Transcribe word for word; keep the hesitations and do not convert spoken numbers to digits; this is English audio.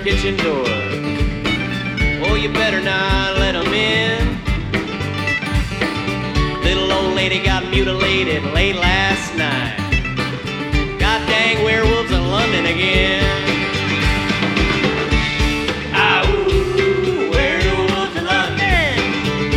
kitchen door. Oh, you better not let 'em in. Little old lady got mutilated late last night. God dang werewolves